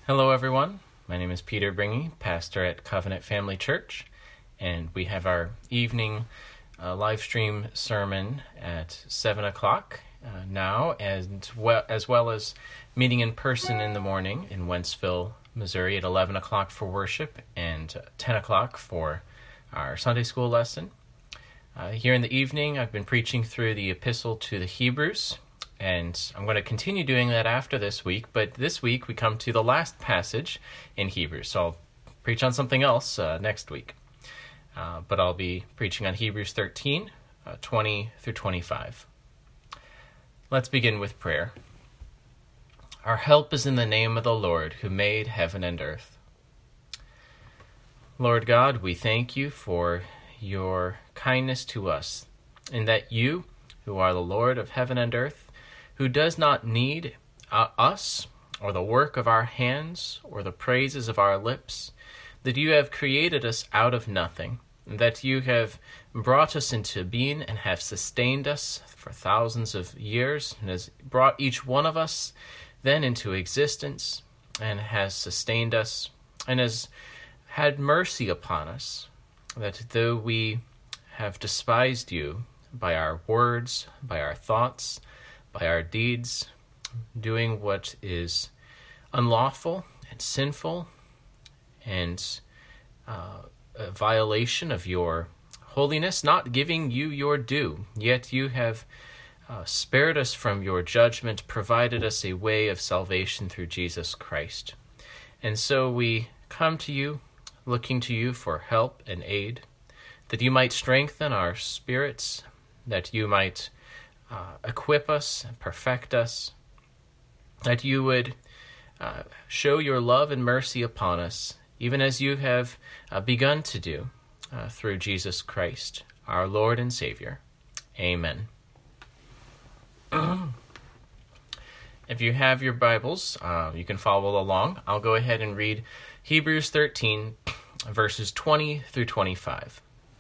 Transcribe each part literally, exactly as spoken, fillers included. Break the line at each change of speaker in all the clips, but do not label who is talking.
Hello, everyone. My name is Peter Bringy, pastor at Covenant Family Church, and we have our evening uh, live stream sermon at seven o'clock uh, now, and well, as well as meeting in person in the morning in Wentzville, Missouri at eleven o'clock for worship and ten o'clock for our Sunday school lesson. Uh, here in the evening, I've been preaching through the Epistle to the Hebrews, and I'm going to continue doing that after this week, but this week we come to the last passage in Hebrews, so I'll preach on something else uh, next week. Uh, but I'll be preaching on Hebrews thirteen, uh, twenty through twenty-five. Let's begin with prayer. Our help is in the name of the Lord, who made heaven and earth. Lord God, we thank you for your kindness to us, in that you, who are the Lord of heaven and earth, who does not need uh, us, or the work of our hands, or the praises of our lips, that you have created us out of nothing, and that you have brought us into being and have sustained us for thousands of years, and has brought each one of us then into existence, and has sustained us, and has had mercy upon us, that though we have despised you by our words, by our thoughts, by our deeds, doing what is unlawful and sinful and uh, a violation of your holiness, not giving you your due, yet you have uh, spared us from your judgment, provided us a way of salvation through Jesus Christ. And so we come to you, looking to you for help and aid, that you might strengthen our spirits, that you might Uh, equip us and perfect us, that you would uh, show your love and mercy upon us, even as you have uh, begun to do uh, through Jesus Christ, our Lord and Savior. Amen. If you have your Bibles, uh, you can follow along. I'll go ahead and read Hebrews thirteen, verses twenty through twenty-five.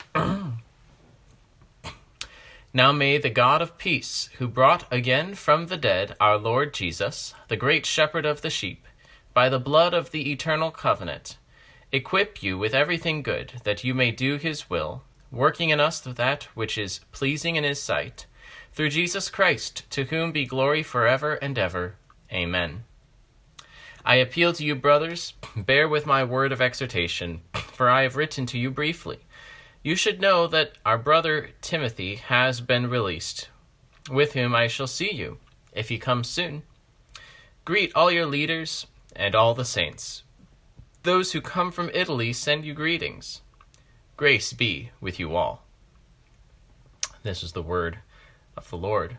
Now may the God of peace, who brought again from the dead our Lord Jesus, the great shepherd of the sheep, by the blood of the eternal covenant, equip you with everything good, that you may do his will, working in us that which is pleasing in his sight, through Jesus Christ, to whom be glory forever and ever. Amen. I appeal to you, brothers, bear with my word of exhortation, for I have written to you briefly. You should know that our brother Timothy has been released, with whom I shall see you, if he comes soon. Greet all your leaders and all the saints. Those who come from Italy send you greetings. Grace be with you all. This is the word of the Lord.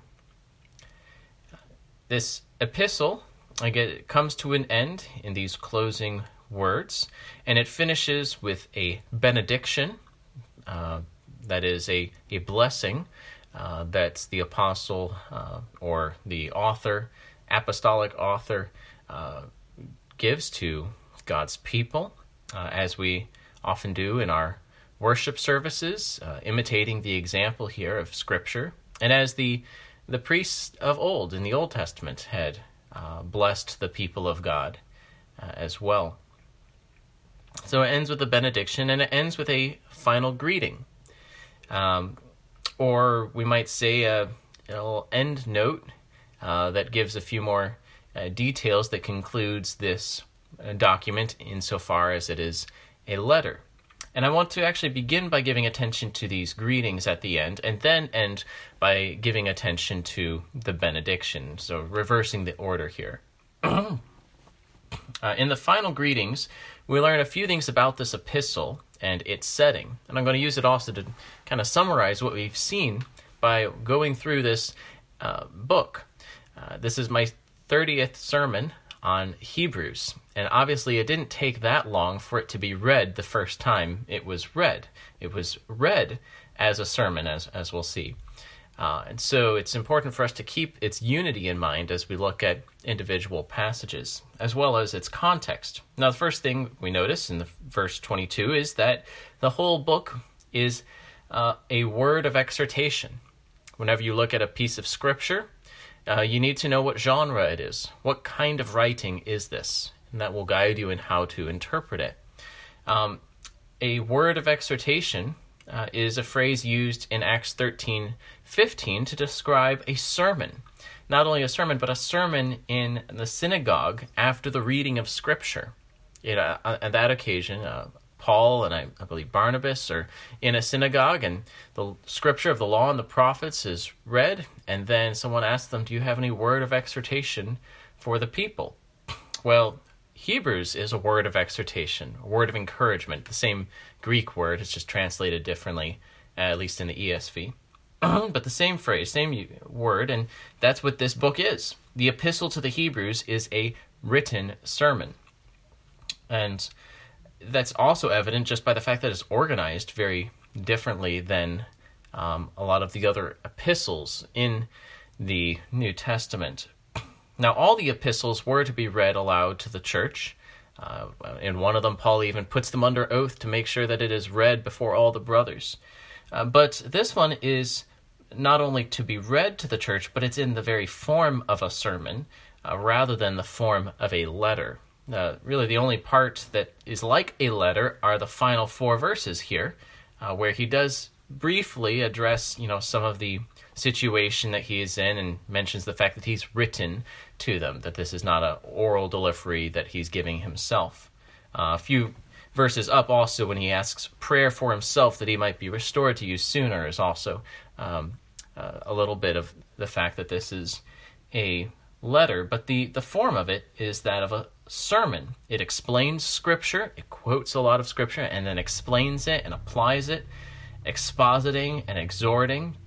This epistle, again, it comes to an end in these closing words, and it finishes with a benediction. Uh, that is a, a blessing uh, that the apostle uh, or the author, apostolic author, uh, gives to God's people, uh, as we often do in our worship services, uh, imitating the example here of Scripture, and as the, the priests of old in the Old Testament had uh, blessed the people of God uh, as well. So it ends with a benediction, and it ends with a final greeting. Um, or we might say a, a little end note uh, that gives a few more uh, details that concludes this uh, document insofar as it is a letter. And I want to actually begin by giving attention to these greetings at the end, and then end by giving attention to the benediction, so reversing the order here. uh, in the final greetings, we learn a few things about this epistle and its setting. And I'm going to use it also to kind of summarize what we've seen by going through this uh, book. Uh, this is my thirtieth sermon on Hebrews. And obviously it didn't take that long for it to be read the first time it was read. It was read as a sermon, as, as we'll see. Uh, and so it's important for us to keep its unity in mind as we look at individual passages, as well as its context. Now, the first thing we notice in the verse twenty-two is that the whole book is uh, a word of exhortation. Whenever you look at a piece of Scripture, uh, you need to know what genre it is. What kind of writing is this? and that will guide you in how to interpret it. Um, a word of exhortation uh, is a phrase used in Acts thirteen fifteen to describe a sermon. Not only a sermon, but a sermon in the synagogue after the reading of Scripture. It, uh, at that occasion, uh, Paul and I, I believe Barnabas are in a synagogue, and the Scripture of the law and the prophets is read, and then someone asks them, do you have any word of exhortation for the people? Well, Hebrews is a word of exhortation, a word of encouragement, the same Greek word, it's just translated differently, at least in the E S V. But the same phrase, same word, and that's what this book is. The Epistle to the Hebrews is a written sermon. And that's also evident just by the fact that it's organized very differently than um, a lot of the other epistles in the New Testament. Now, all the epistles were to be read aloud to the church. Uh, in one of them, Paul even puts them under oath to make sure that it is read before all the brothers. Uh, but this one is not only to be read to the church, but it's in the very form of a sermon, uh, rather than the form of a letter. Uh, really, the only part that is like a letter are the final four verses here, uh, where he does briefly address, you know, some of the situation that he is in and mentions the fact that he's written to them, that this is not an oral delivery that he's giving himself. Uh, a few verses up also, when he asks prayer for himself that he might be restored to you sooner, is also um, uh, a little bit of the fact that this is a letter, but the, the form of it is that of a sermon. It explains Scripture, it quotes a lot of Scripture, and then explains it and applies it, expositing and exhorting,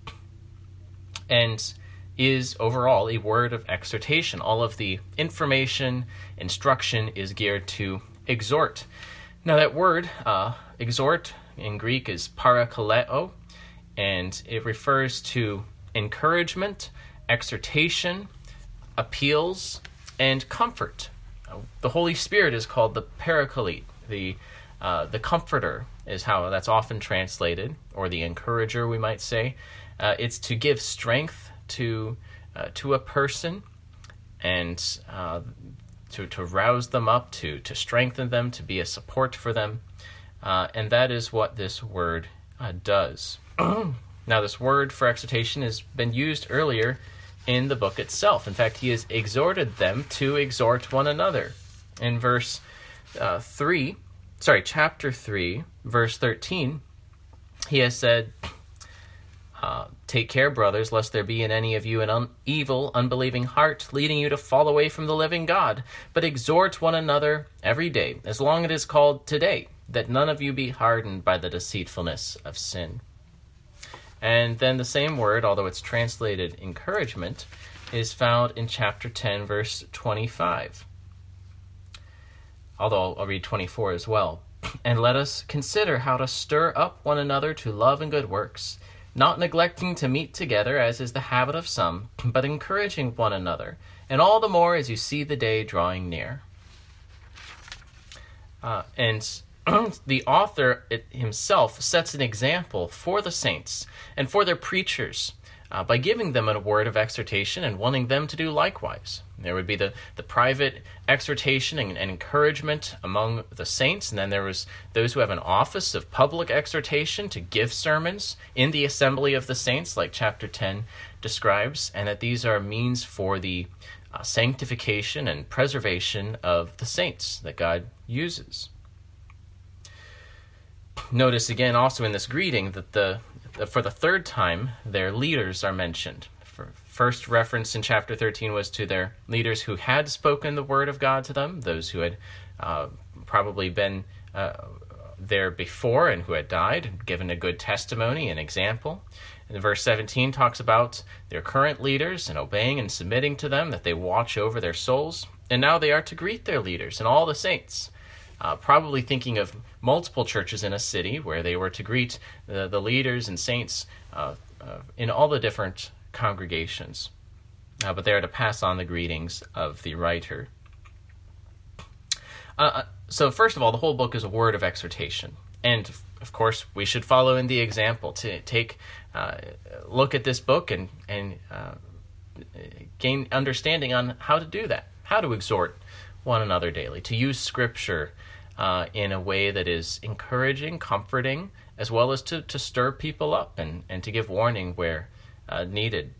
and is overall a word of exhortation. All of the information, instruction is geared to exhort. Now that word, uh, exhort, in Greek is parakaleo, and it refers to encouragement, exhortation, appeals, and comfort. Uh, the Holy Spirit is called the Paraclete, the uh, the Comforter is how that's often translated, or the Encourager, we might say. Uh, it's to give strength to uh, to a person, and uh, to to rouse them up, to to strengthen them, to be a support for them, uh, and that is what this word uh, does. Now, this word for exhortation has been used earlier in the book itself. In fact, he has exhorted them to exhort one another. In verse uh, three, sorry, chapter three, verse thirteen, he has said, uh, take care, brothers, lest there be in any of you an un- evil, unbelieving heart, leading you to fall away from the living God. But exhort one another every day, as long as it is called today, that none of you be hardened by the deceitfulness of sin. And then the same word, although it's translated encouragement, is found in chapter ten, verse twenty-five. Although I'll read twenty-four as well. And let us consider how to stir up one another to love and good works, not neglecting to meet together, as is the habit of some, but encouraging one another, and all the more as you see the day drawing near. Uh, and the author it himself sets an example for the saints and for their preachers uh, by giving them a word of exhortation and wanting them to do likewise. There would be the, the private exhortation and, and encouragement among the saints, and then there was those who have an office of public exhortation to give sermons in the assembly of the saints, like chapter ten describes, and that these are means for the uh, sanctification and preservation of the saints that God uses. Notice again also in this greeting that the for the third time their leaders are mentioned. For first reference in chapter thirteen was to their leaders who had spoken the word of God to them, those who had uh, probably been uh, there before and who had died, and given a good testimony and example. And verse seventeen talks about their current leaders and obeying and submitting to them, that they watch over their souls. And now they are to greet their leaders and all the saints. Uh, probably thinking of multiple churches in a city where they were to greet the, the leaders and saints uh, uh, in all the different congregations. Uh, but they are to pass on the greetings of the writer. Uh, so first of all, the whole book is a word of exhortation. And of course, we should follow in the example to take uh, look at this book and, and uh, gain understanding on how to do that, how to exhort one another daily, to use Scripture uh, in a way that is encouraging, comforting, as well as to, to stir people up and, and to give warning where uh, needed,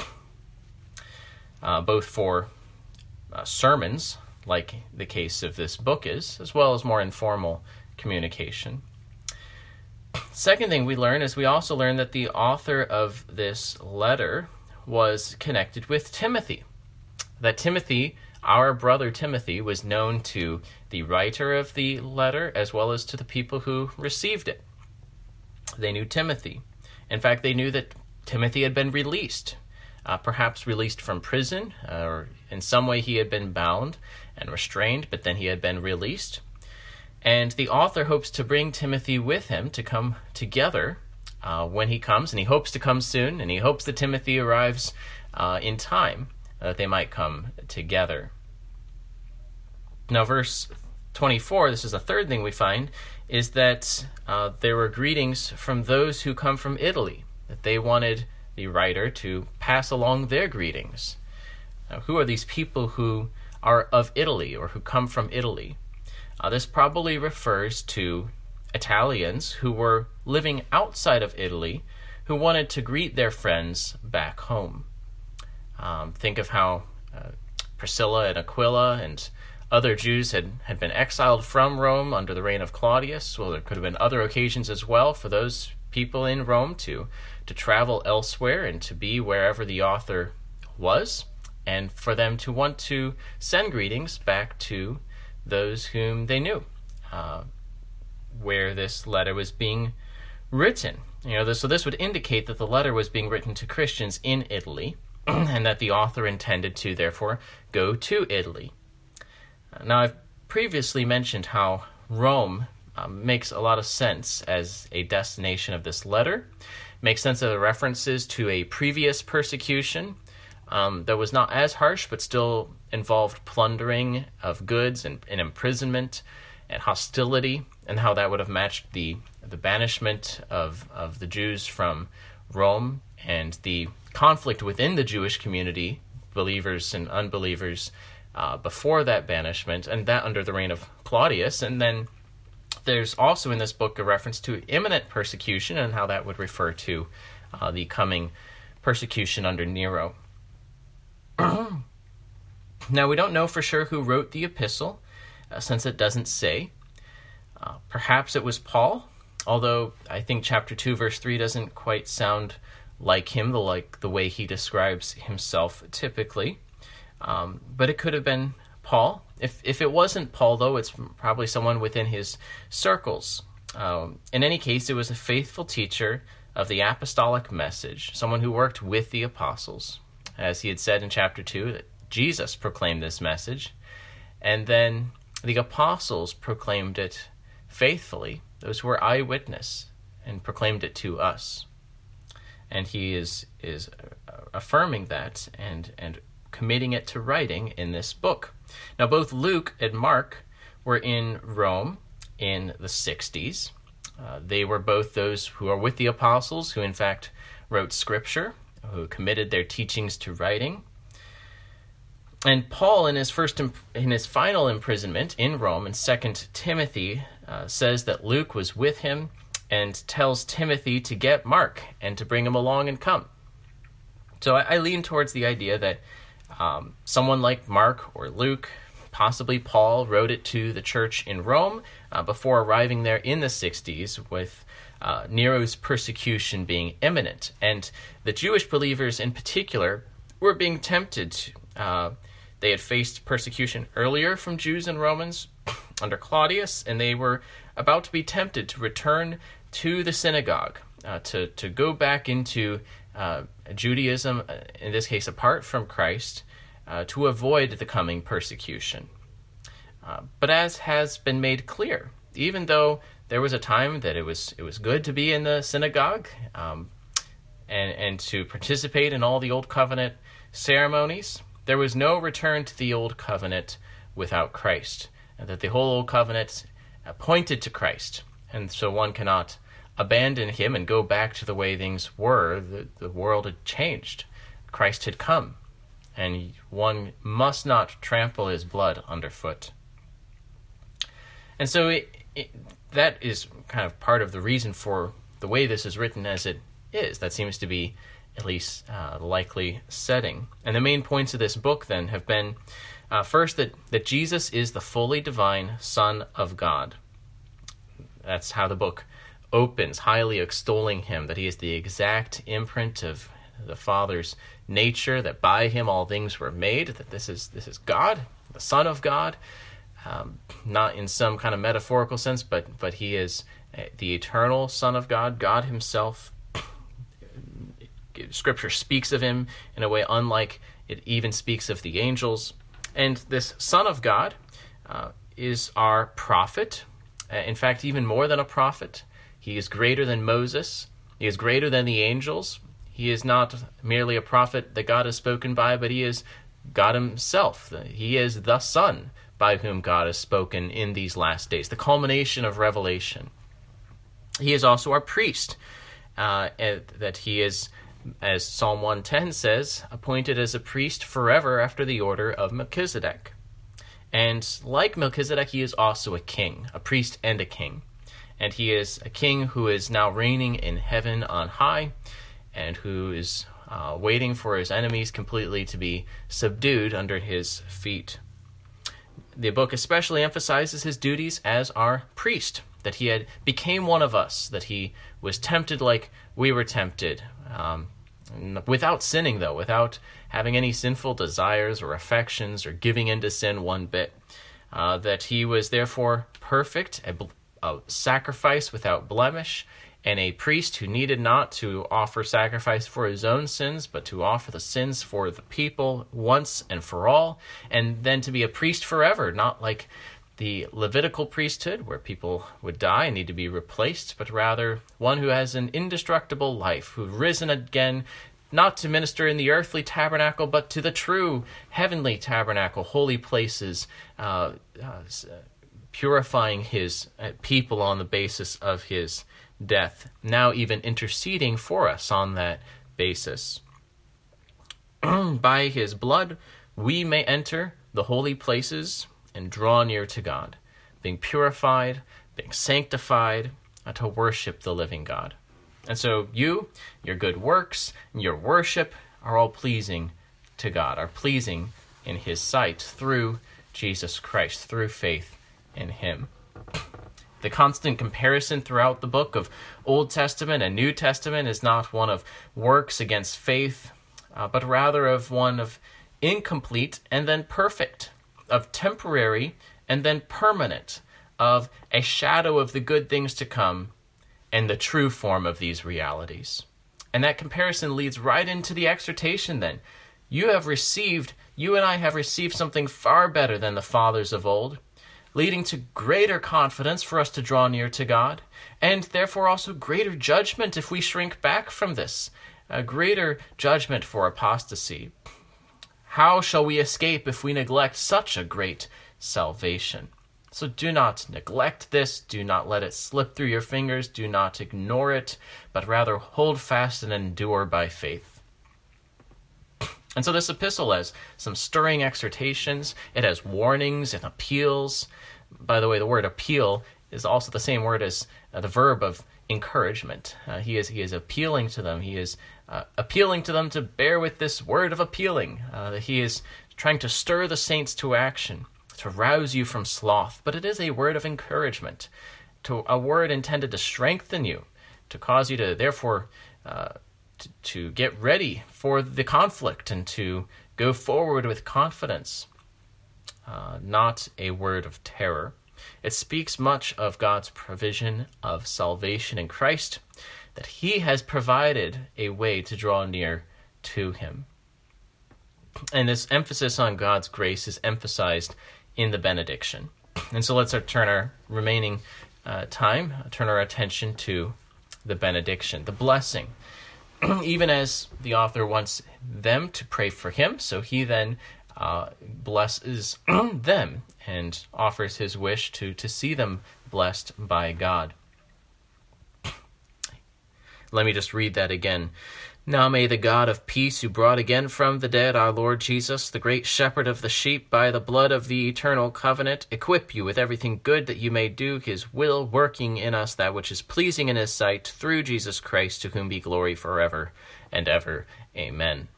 uh, both for uh, sermons, like the case of this book is, as well as more informal communication. Second thing we learn is we also learn that the author of this letter was connected with Timothy. That Timothy, our brother Timothy, was known to the writer of the letter as well as to the people who received it. They knew Timothy. In fact, they knew that Timothy had been released, uh, perhaps released from prison, uh, or in some way he had been bound and restrained, but then he had been released. And the author hopes to bring Timothy with him to come together uh, when he comes, and he hopes to come soon, and he hopes that Timothy arrives uh, in time, uh, that they might come together. Now, verse twenty-four, this is the third thing we find, is that uh, there were greetings from those who come from Italy, that they wanted the writer to pass along their greetings. Now, who are these people who are of Italy or who come from Italy? Uh, this probably refers to Italians who were living outside of Italy who wanted to greet their friends back home. Um, think of how uh, Priscilla and Aquila and other Jews had, had been exiled from Rome under the reign of Claudius. Well, there could have been other occasions as well for those people in Rome to, to travel elsewhere and to be wherever the author was, and for them to want to send greetings back to those whom they knew, uh, where this letter was being written. You know, this, so this would indicate that the letter was being written to Christians in Italy, and that the author intended to, therefore, go to Italy. Uh, now, I've previously mentioned how Rome um, makes a lot of sense as a destination of this letter. Makes sense of the references to a previous persecution Um, that was not as harsh, but still involved plundering of goods and, and imprisonment and hostility, and how that would have matched the the banishment of, of the Jews from Rome and the conflict within the Jewish community, believers and unbelievers, uh, before that banishment, and that under the reign of Claudius. And then there's also in this book a reference to imminent persecution and how that would refer to uh, the coming persecution under Nero. Now, we don't know for sure who wrote the epistle, uh, since it doesn't say. Uh, perhaps it was Paul, although I think chapter two, verse three doesn't quite sound like him, the like the way he describes himself typically. Um, but it could have been Paul. If if it wasn't Paul, though, it's probably someone within his circles. Um, in any case, it was a faithful teacher of the apostolic message, someone who worked with the apostles. As he had said in chapter two, that Jesus proclaimed this message, and then the apostles proclaimed it faithfully, those who were eyewitness, and proclaimed it to us. And he is is affirming that and, and committing it to writing in this book. Now, both Luke and Mark were in Rome in the sixties. Uh, they were both those who are with the apostles, who in fact wrote Scripture, who committed their teachings to writing. And Paul, in his first, imp- in his final imprisonment in Rome, in Second Timothy, uh, says that Luke was with him and tells Timothy to get Mark and to bring him along and come. So I, I lean towards the idea that um, someone like Mark or Luke, possibly Paul, wrote it to the church in Rome uh, before arriving there in the sixties with Uh, Nero's persecution being imminent. And the Jewish believers in particular were being tempted. Uh, they had faced persecution earlier from Jews and Romans under Claudius, and they were about to be tempted to return to the synagogue, uh, to, to go back into uh, Judaism, in this case apart from Christ, uh, to avoid the coming persecution. Uh, but as has been made clear, even though there was a time that it was it was good to be in the synagogue um, and, and to participate in all the Old Covenant ceremonies, there was no return to the Old Covenant without Christ, and that the whole Old Covenant pointed to Christ. And so one cannot abandon him and go back to the way things were. The, the world had changed. Christ had come. and one must not trample his blood underfoot. And so it, it, that is kind of part of the reason for the way this is written as it is. That seems to be at least uh, the likely setting. And the main points of this book then have been, uh, first, that, that Jesus is the fully divine Son of God. That's how the book opens, highly extolling him, that he is the exact imprint of the Father's nature, that by him all things were made, that this is this is God, the Son of God, um, not in some kind of metaphorical sense, but but he is the eternal Son of God, God himself. Scripture speaks of him in a way unlike it even speaks of the angels. And this Son of God uh, is our prophet. Uh, in fact, even more than a prophet. He is greater than Moses. He is greater than the angels. He is not merely a prophet that God has spoken by, but he is God himself. He is the Son by whom God has spoken in these last days, the culmination of revelation. He is also our priest, uh, that he is, as Psalm one ten says, appointed as a priest forever after the order of Melchizedek. And like Melchizedek, he is also a king, a priest and a king. And he is a king who is now reigning in heaven on high, and who is uh, waiting for his enemies completely to be subdued under his feet. The book especially emphasizes his duties as our priest, that he had became one of us, that he was tempted like we were tempted, um, without sinning, though, without having any sinful desires or affections or giving in to sin one bit, uh, that he was therefore perfect, a, a sacrifice without blemish, and a priest who needed not to offer sacrifice for his own sins, but to offer the sins for the people once and for all, and then to be a priest forever, not like the Levitical priesthood, where people would die and need to be replaced, but rather one who has an indestructible life, who's risen again, not to minister in the earthly tabernacle, but to the true heavenly tabernacle, holy places, uh, uh, purifying his people on the basis of his death, now even interceding for us on that basis. By his blood, we may enter the holy places and draw near to God, being purified, being sanctified, uh, to worship the living God. And so you, your good works, and your worship are all pleasing to God, are pleasing in his sight through Jesus Christ, through faith in him. The constant comparison throughout the book of Old Testament and New Testament is not one of works against faith, uh, but rather of one of incomplete and then perfect, of temporary and then permanent, of a shadow of the good things to come and the true form of these realities. And that comparison leads right into the exhortation then. You have received, you and I have received something far better than the fathers of old, leading to greater confidence for us to draw near to God, and therefore also greater judgment if we shrink back from this, a greater judgment for apostasy. How shall we escape if we neglect such a great salvation? So do not neglect this, do not let it slip through your fingers, do not ignore it, but rather hold fast and endure by faith. And so this epistle has some stirring exhortations, it has warnings and appeals. By the way, the word appeal is also the same word as uh, the verb of encouragement. Uh, he is he is appealing to them, he is uh, appealing to them to bear with this word of appealing. Uh, that he is trying to stir the saints to action, to rouse you from sloth, but it is a word of encouragement, to a word intended to strengthen you, to cause you to therefore uh, to, to get ready for the conflict and to go forward with confidence, uh, not a word of terror. It speaks much of God's provision of salvation in Christ, that he has provided a way to draw near to him. And this emphasis on God's grace is emphasized in the benediction. And so let's turn our remaining uh, time, turn our attention to the benediction, the blessing. Even as the author wants them to pray for him, so he then uh, blesses them and offers his wish to, to see them blessed by God. Let me just read that again. Now may the God of peace, who brought again from the dead our Lord Jesus, the great shepherd of the sheep, by the blood of the eternal covenant, equip you with everything good that you may do his will, working in us that which is pleasing in his sight, through Jesus Christ, to whom be glory forever and ever. Amen.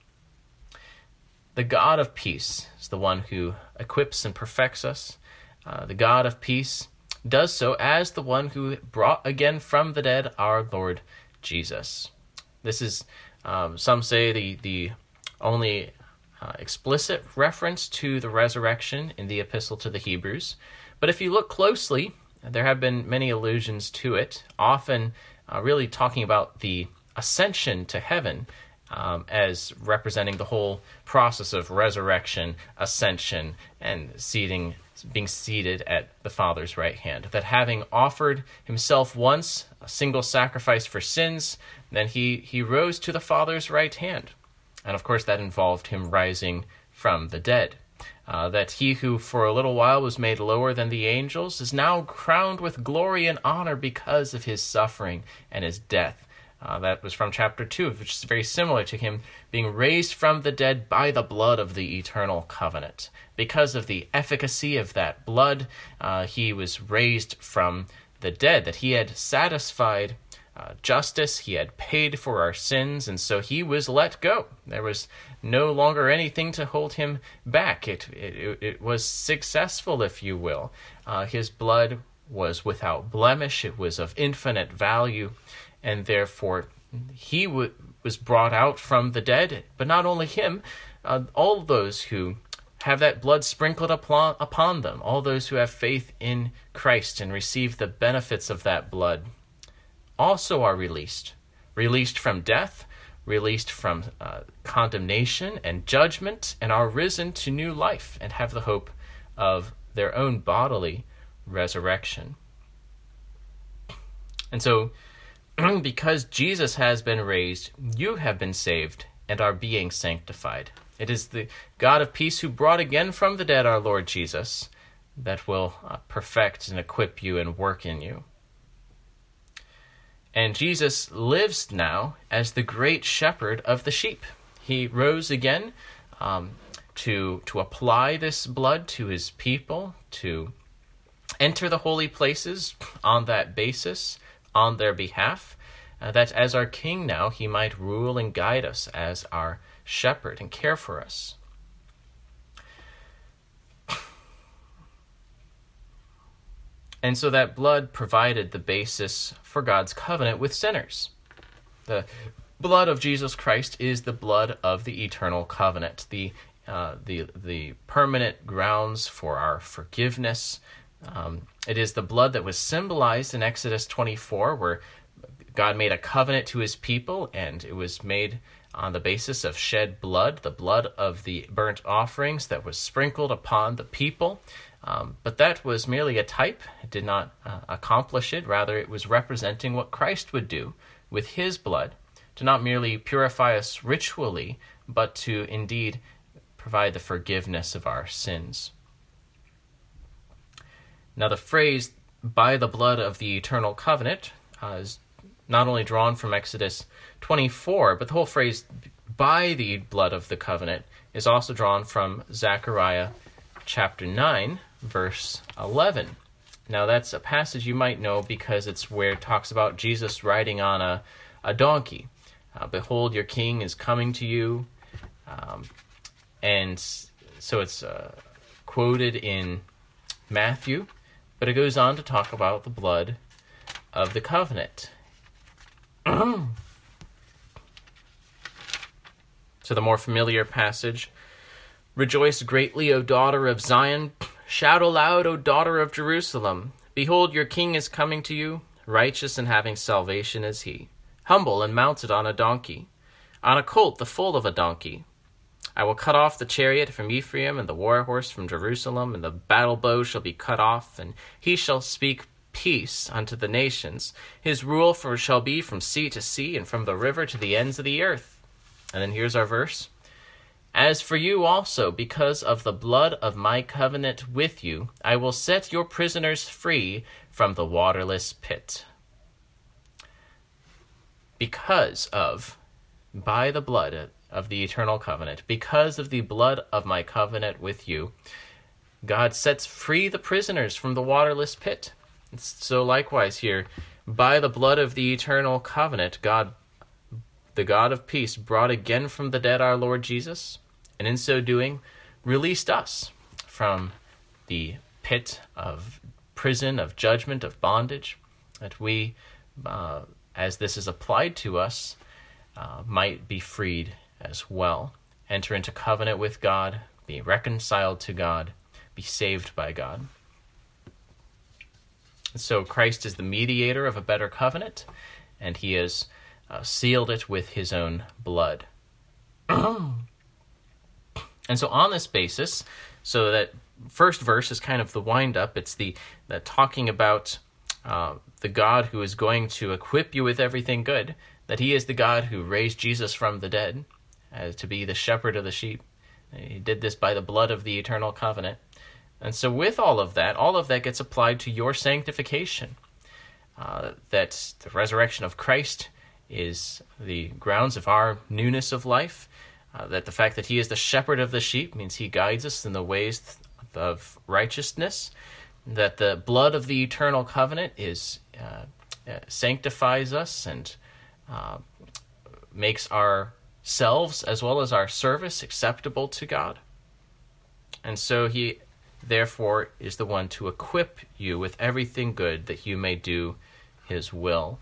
The God of peace is the one who equips and perfects us. Uh, the God of peace does so as the one who brought again from the dead our Lord Jesus. This is, um, some say, the, the only uh, explicit reference to the resurrection in the Epistle to the Hebrews. But if you look closely, there have been many allusions to it, often uh, really talking about the ascension to heaven um, as representing the whole process of resurrection, ascension, and seating, being seated at the Father's right hand. That having offered himself once, a single sacrifice for sins, then he, he rose to the Father's right hand. And of course that involved him rising from the dead. Uh, that he who for a little while was made lower than the angels is now crowned with glory and honor because of his suffering and his death. Uh, that was from chapter two, which is very similar to him being raised from the dead by the blood of the eternal covenant. Because of the efficacy of that blood, uh, he was raised from the dead, that he had satisfied uh, justice, he had paid for our sins, and so he was let go. There was no longer anything to hold him back. It, it, it was successful, if you will. Uh, his blood was without blemish, it was of infinite value, and therefore he w- was brought out from the dead. But not only him, uh, all those who have that blood sprinkled upon, upon them, all those who have faith in Christ and receive the benefits of that blood, also are released. Released from death, released from uh, condemnation and judgment, and are risen to new life and have the hope of their own bodily resurrection. And so, because Jesus has been raised, you have been saved and are being sanctified. It is the God of peace who brought again from the dead our Lord Jesus that will uh, perfect and equip you and work in you. And Jesus lives now as the great shepherd of the sheep. He rose again um, to, to apply this blood to his people, to enter the holy places on that basis, on their behalf, uh, that as our king now, he might rule and guide us as our shepherd and care for us. And so that blood provided the basis for God's covenant with sinners. The blood of Jesus Christ is the blood of the eternal covenant, the uh, the the permanent grounds for our forgiveness. Um, it is the blood that was symbolized in Exodus twenty-four, where God made a covenant to his people, and it was made on the basis of shed blood, the blood of the burnt offerings that was sprinkled upon the people. Um, but that was merely a type. It did not uh, accomplish it. Rather, it was representing what Christ would do with his blood, to not merely purify us ritually, but to indeed provide the forgiveness of our sins. Now, the phrase, by the blood of the eternal covenant, uh, is not only drawn from Exodus twenty-four, but the whole phrase, by the blood of the covenant, is also drawn from Zechariah chapter nine, verse eleven. Now, that's a passage you might know because it's where it talks about Jesus riding on a, a donkey. Uh, Behold, your king is coming to you. Um, and so it's uh, quoted in Matthew, but it goes on to talk about the blood of the covenant. So the more familiar passage, Rejoice greatly, O daughter of Zion. Shout aloud, O daughter of Jerusalem. Behold, your king is coming to you. Righteous and having salvation is he. Humble and mounted on a donkey, on a colt, the foal of a donkey. I will cut off the chariot from Ephraim, and the war horse from Jerusalem, and the battle bow shall be cut off, and he shall speak peace unto the nations. His rule for shall be from sea to sea, and from the river to the ends of the earth. And then here's our verse. As for you also, because of the blood of my covenant with you, I will set your prisoners free from the waterless pit. Because of by the blood of the eternal covenant, because of the blood of my covenant with you, God sets free the prisoners from the waterless pit. So likewise here, by the blood of the eternal covenant, God, the God of peace, brought again from the dead our Lord Jesus, and in so doing, released us from the pit of prison, of judgment, of bondage, that we, uh, as this is applied to us, uh, might be freed as well, enter into covenant with God, be reconciled to God, be saved by God. So Christ is the mediator of a better covenant, and he has uh, sealed it with his own blood. And so on this basis, so that first verse is kind of the wind-up. It's the, the talking about uh, the God who is going to equip you with everything good, that he is the God who raised Jesus from the dead uh, to be the shepherd of the sheep. He did this by the blood of the eternal covenant. And so with all of that, all of that gets applied to your sanctification. Uh, that the resurrection of Christ is the grounds of our newness of life. Uh, that the fact that he is the shepherd of the sheep means he guides us in the ways of righteousness. That the blood of the eternal covenant is uh, uh, sanctifies us and uh, makes ourselves as well as our service acceptable to God. And so he therefore is the one to equip you with everything good that you may do his will.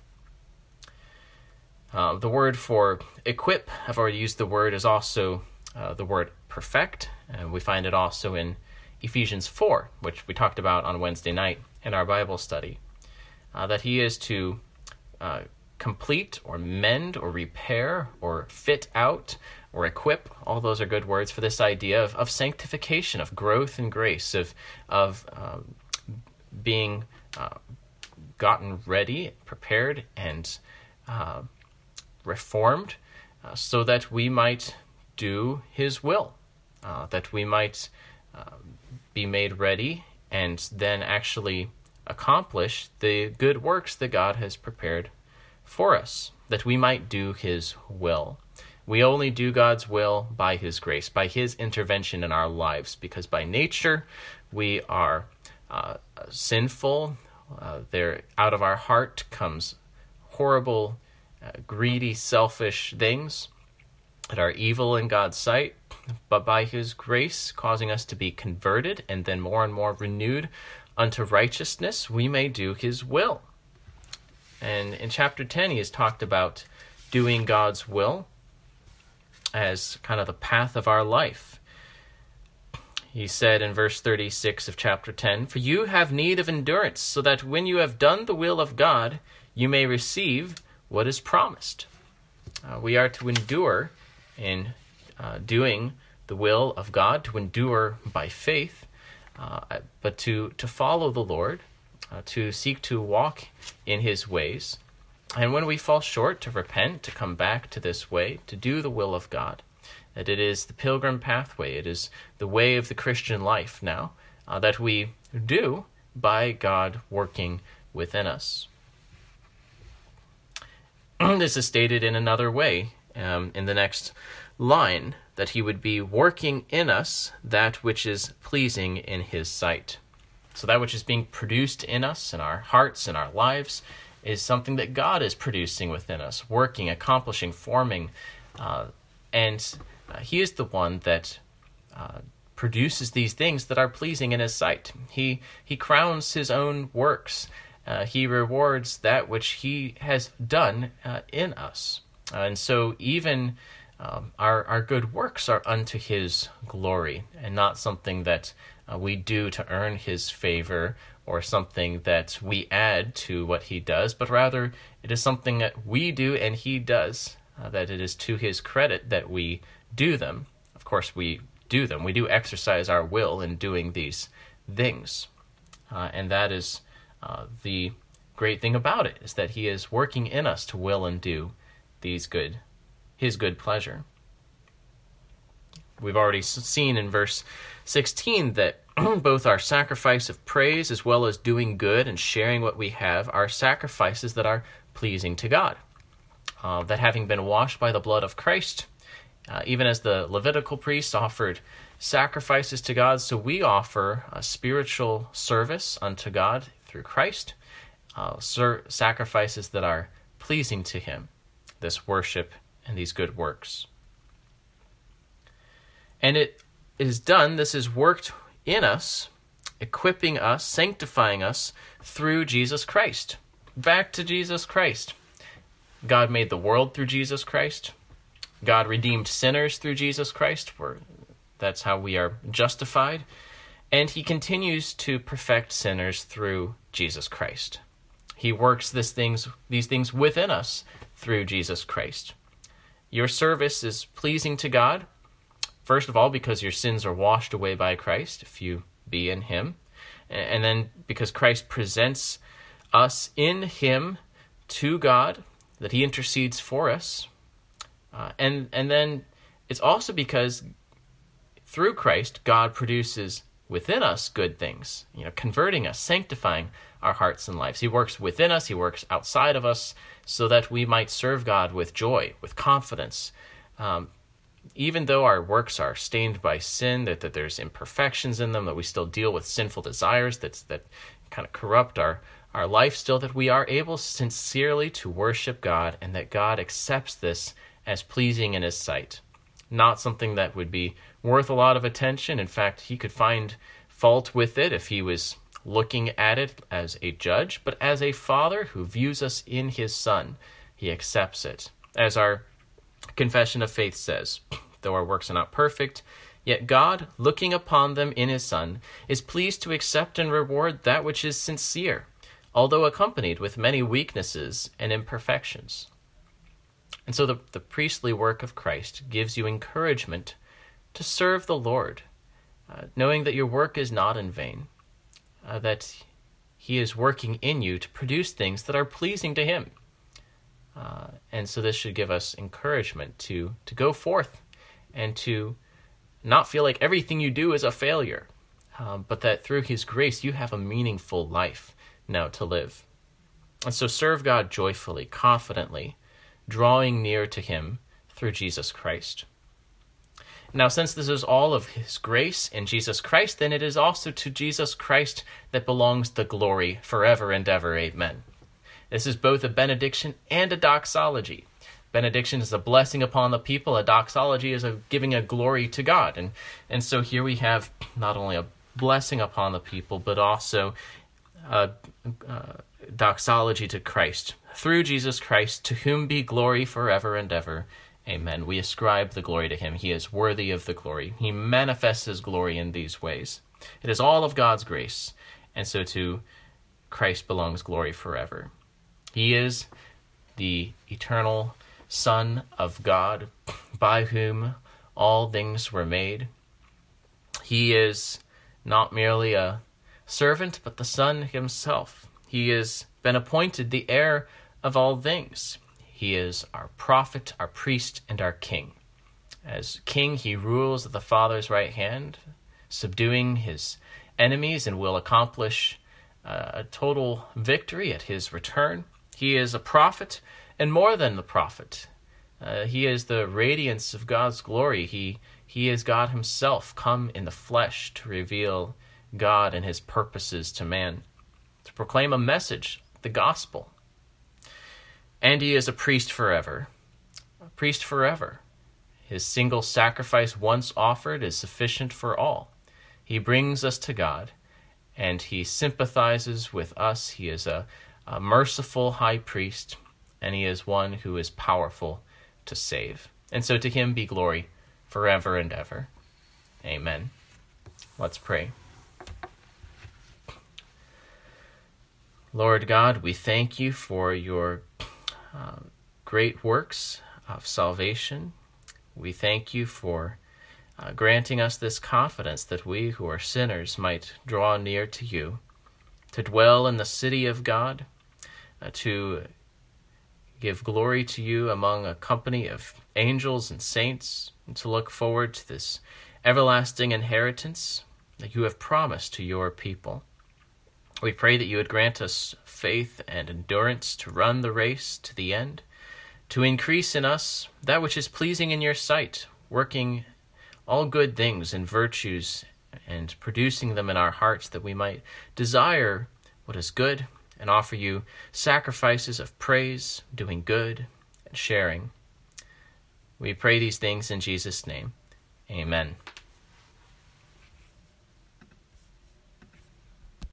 Uh, the word for equip, I've already used the word, is also uh, the word perfect. And we find it also in Ephesians four, which we talked about on Wednesday night in our Bible study. Uh, that he is to uh, complete or mend or repair or fit out or equip. All those are good words for this idea of, of sanctification, of growth and grace, of of um, being uh, gotten ready, prepared, and uh, reformed, uh, so that we might do his will, uh, that we might uh, be made ready and then actually accomplish the good works that God has prepared for us, that we might do his will. We only do God's will by his grace, by his intervention in our lives, because by nature we are uh, sinful. Uh, there, out of our heart comes horrible, uh, greedy, selfish things that are evil in God's sight. But by his grace, causing us to be converted and then more and more renewed unto righteousness, we may do his will. And in chapter ten, he has talked about doing God's will as kind of the path of our life. He said in verse thirty-six of chapter ten, "For you have need of endurance, so that when you have done the will of God, you may receive what is promised." Uh, we are to endure in uh, doing the will of God, to endure by faith, uh, but to, to follow the Lord, uh, to seek to walk in his ways. And when we fall short, to repent, to come back to this way, to do the will of God. That it is the pilgrim pathway, it is the way of the Christian life now, uh, that we do by God working within us. This is stated in another way um, in the next line, that he would be working in us that which is pleasing in his sight. So that which is being produced in us, in our hearts, in our lives, is something that God is producing within us, working, accomplishing, forming, uh, and uh, he is the one that uh, produces these things that are pleasing in his sight. He he crowns his own works. Uh, he rewards that which he has done uh, in us. Uh, and so even um, our, our good works are unto his glory, and not something that uh, we do to earn his favor or something that we add to what he does, but rather it is something that we do and he does, uh, that it is to his credit that we do them. Of course, we do them. We do exercise our will in doing these things. Uh, and that is uh, the great thing about it, is that he is working in us to will and do these good, his good pleasure. We've already seen in verse sixteen that both our sacrifice of praise as well as doing good and sharing what we have are sacrifices that are pleasing to God. uh, that having been washed by the blood of Christ, uh, even as the Levitical priests offered sacrifices to God, so we offer a spiritual service unto God through Christ, uh, ser- sacrifices that are pleasing to him, this worship and these good works. And it is done, this is worked in us, equipping us, sanctifying us through Jesus Christ. Back to Jesus Christ. God made the world through Jesus Christ. God redeemed sinners through Jesus Christ. We're, that's how we are justified. And he continues to perfect sinners through Jesus Christ. He works this things, these things within us through Jesus Christ. Your service is pleasing to God, first of all, because your sins are washed away by Christ, if you be in him. And then because Christ presents us in him to God, that he intercedes for us. Uh, and, and then it's also because through Christ, God produces within us good things, you know, converting us, sanctifying our hearts and lives. He works within us, he works outside of us, so that we might serve God with joy, with confidence. Um, even though our works are stained by sin, that, that there's imperfections in them, that we still deal with sinful desires that, that kind of corrupt our, our life, still that we are able sincerely to worship God, and that God accepts this as pleasing in his sight. Not something that would be worth a lot of attention. In fact, he could find fault with it if he was looking at it as a judge, but as a father who views us in his Son, he accepts it. As our Confession of Faith says, though our works are not perfect, yet God, looking upon them in his Son, is pleased to accept and reward that which is sincere, although accompanied with many weaknesses and imperfections. And so the, the priestly work of Christ gives you encouragement to serve the Lord, uh, knowing that your work is not in vain, uh, that he is working in you to produce things that are pleasing to him. Uh, and so this should give us encouragement to, to go forth and to not feel like everything you do is a failure, um, but that through his grace you have a meaningful life now to live. And so serve God joyfully, confidently, drawing near to him through Jesus Christ. Now, since this is all of his grace in Jesus Christ, then it is also to Jesus Christ that belongs the glory forever and ever. Amen. This is both a benediction and a doxology. Benediction is a blessing upon the people. A doxology is a giving a glory to God. And, and so here we have not only a blessing upon the people, but also a, a doxology to Christ. Through Jesus Christ, to whom be glory forever and ever. Amen. We ascribe the glory to him. He is worthy of the glory. He manifests his glory in these ways. It is all of God's grace. And so to Christ belongs glory forever. He is the eternal Son of God, by whom all things were made. He is not merely a servant, but the Son himself. He has been appointed the heir of all things. He is our prophet, our priest, and our king. As king, he rules at the Father's right hand, subduing his enemies, and will accomplish uh, a total victory at his return. He is a prophet, and more than the prophet. Uh, he is the radiance of God's glory. He, he is God himself, come in the flesh to reveal God and his purposes to man, to proclaim a message, the gospel. And he is a priest forever, a priest forever. His single sacrifice once offered is sufficient for all. He brings us to God, and he sympathizes with us. He is a, a merciful high priest, and he is one who is powerful to save. And so to him be glory forever and ever. Amen. Let's pray. Lord God, we thank you for your uh, great works of salvation. We thank you for uh, granting us this confidence that we who are sinners might draw near to you, to dwell in the city of God, uh, to give glory to you among a company of angels and saints, and to look forward to this everlasting inheritance that you have promised to your people. We pray that you would grant us faith and endurance to run the race to the end, to increase in us that which is pleasing in your sight, working all good things and virtues and producing them in our hearts, that we might desire what is good and offer you sacrifices of praise, doing good and sharing. We pray these things in Jesus' name. Amen.